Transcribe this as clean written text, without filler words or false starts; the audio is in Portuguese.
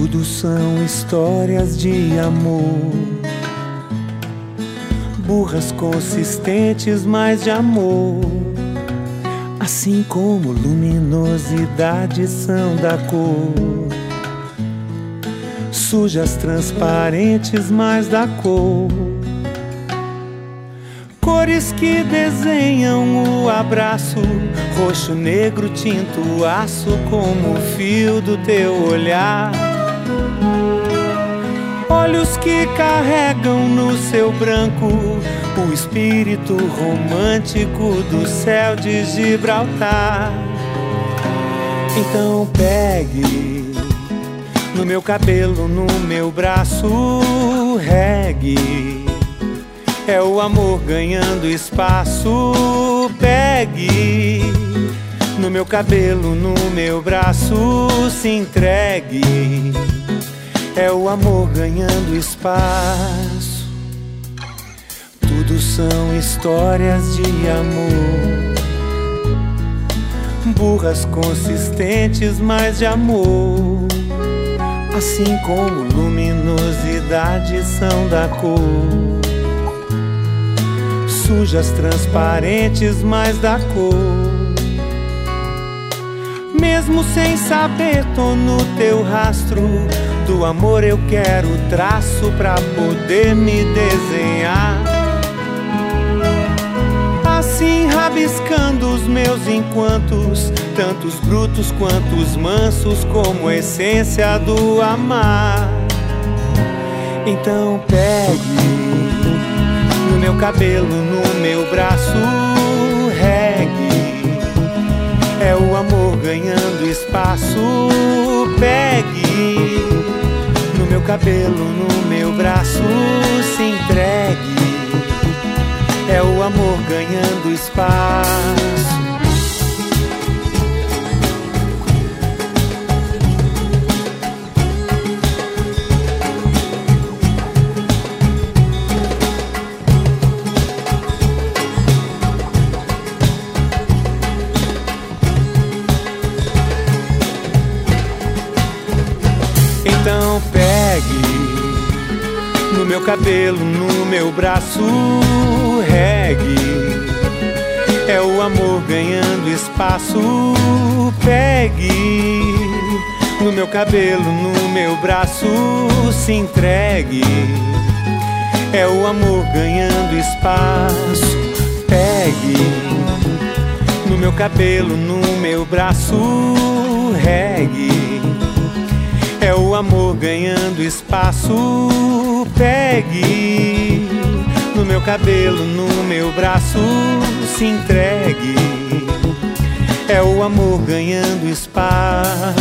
Tudo são histórias de amor, burras consistentes, mas de amor. Assim como luminosidades são da cor, sujas, transparentes, mas da cor. Cores que desenham o abraço, roxo, negro, tinto, aço, como o fio do teu olhar. Olhos que carregam no seu branco o espírito romântico do céu de Gibraltar. Então pegue no meu cabelo, no meu braço, regue. É o amor ganhando espaço. Pegue no meu cabelo, no meu braço, se entregue. É o amor ganhando espaço. Tudo são histórias de amor, burras consistentes, mas de amor. Assim como luminosidades são da cor, sujas, transparentes, mas da cor. Mesmo sem saber, tô no teu rastro. Do amor eu quero traço pra poder me desenhar. Assim rabiscando os meus enquantos, tantos brutos quanto os mansos, como a essência do amar. Então pegue no meu cabelo, no meu braço, regue. É o amor ganhando espaço. Pegue no meu cabelo, no meu braço, se entregue. É o amor ganhando espaço. Então pegue no meu cabelo, no meu braço, regue. É o amor ganhando espaço. Pegue no meu cabelo, no meu braço, se entregue. É o amor ganhando espaço. Pegue no meu cabelo, no meu braço, regue. É o amor ganhando espaço. Pegue no meu cabelo, no meu braço, se entregue. É o amor ganhando espaço.